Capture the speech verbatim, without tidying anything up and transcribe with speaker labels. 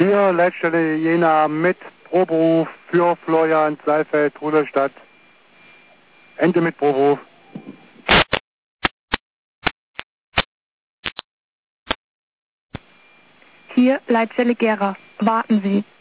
Speaker 1: Hier Leitstelle Jena mit Proberuf für Florian Seifeld, Rudolstadt. Ende mit Proberuf.
Speaker 2: Hier Leitstelle Gera. Warten Sie.